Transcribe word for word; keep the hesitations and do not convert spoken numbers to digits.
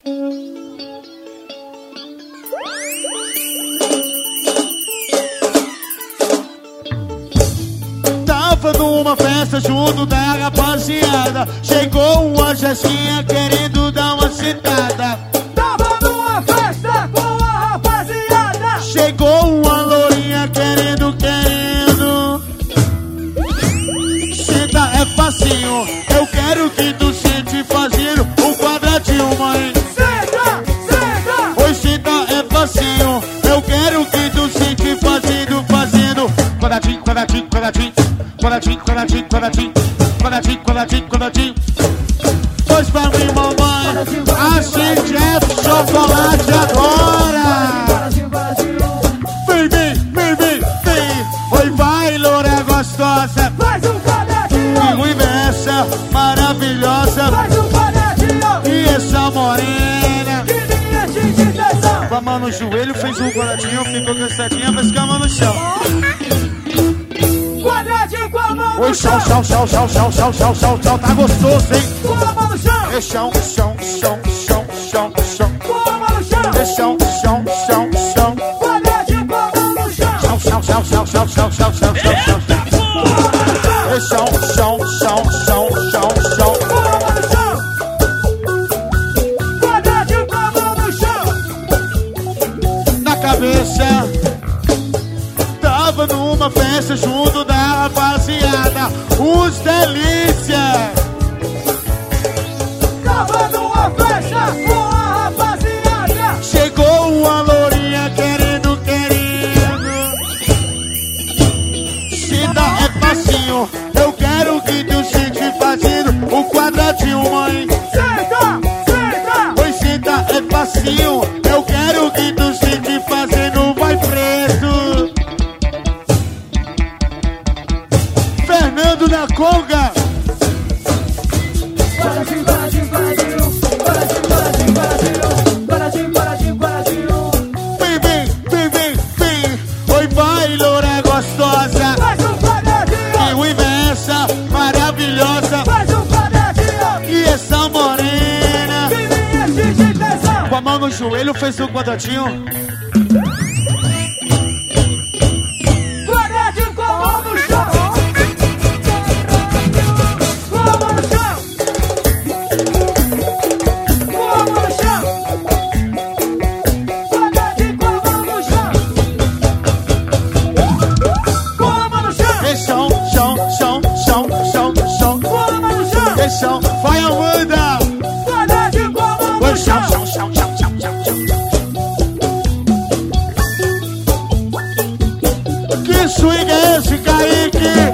Tava numa festa junto da rapaziada, chegou uma Jessinha querendo dar uma sentada. Tava numa festa com a rapaziada, chegou uma lourinha querendo, querendo. Senta é facinho, eu quero que tu sente fazendo um quadradinho, mãe. Senta, senta. Oi, senta é facinho, eu quero que tu sente fazendo, fazendo quadradinho, quadradinho, quadradinho, quadradinho, quadradinho, quadradinho, quadradinho, quadradinho, quadradinho. Pois pra mim, mamãe, assim é chocolate agora. Vem, vem, vem, vem, vem. Oi, vai, loura gostosa. Faz um quadradinho. E essa maravilhosa. Faz um quadradinho. E essa morena. Que minha gente tesão. Com a mão no joelho, fez um quadradinho, ficou cansadinha, mas com a mão no chão. Quadradinho com a mão Oi, no chão, chão. chão, chão, chão, chão, chão, chão, chão, chão. Tá gostoso, hein? Com a mão no chão. É chão, chão, chão, chão, chão, chão. Com a mão no chão. É chão, chão, chão, chão. Quadradinho com a mão no chão. Chão, chão, chão, chão, chão, chão, chão, chão, chão, chão. É chão, chão, chão, chão, chão, chão. Com a mão no chão. Quadradinho com a mão no chão. Na cabeça, tava numa festa junto da rapaziada, os delícia. Tava numa festa com a rapaziada, chegou uma lourinha querendo, querendo. Senta é facinho, eu quero que tu sente fazendo o quadradinho, mãe. Senta, senta. Oi, senta é facinho, eu quero que tu sente fazendo, vai preso. Fernando da Conga. Quadradinho, quadradinho, quadradinho. Quadradinho, quadradinho, quadradinho. Quadradinho, quadradinho, quadradinho. Vem, vem, vem, vem, vem. Oi, vai, loura gostosa. Faz um quadradinho. E essa maravilhosa. Faz um quadradinho. E essa morena. Que minha gente tesão. Com a mão no joelho, fez um quadradinho. Quadradinho com a mão no chão. Com a mão no chão. Com a mão no chão. Quadradinho com a mão no chão. Com a mão no chão. E chão, chão, chão, chão, chão, chão. Com a mão no chão. E chão, vai Amanda. Quadradinho com a mão no Oi, chão, chão. chão, chão, chão, chão, chão, chão. Que swing é esse, Kaique?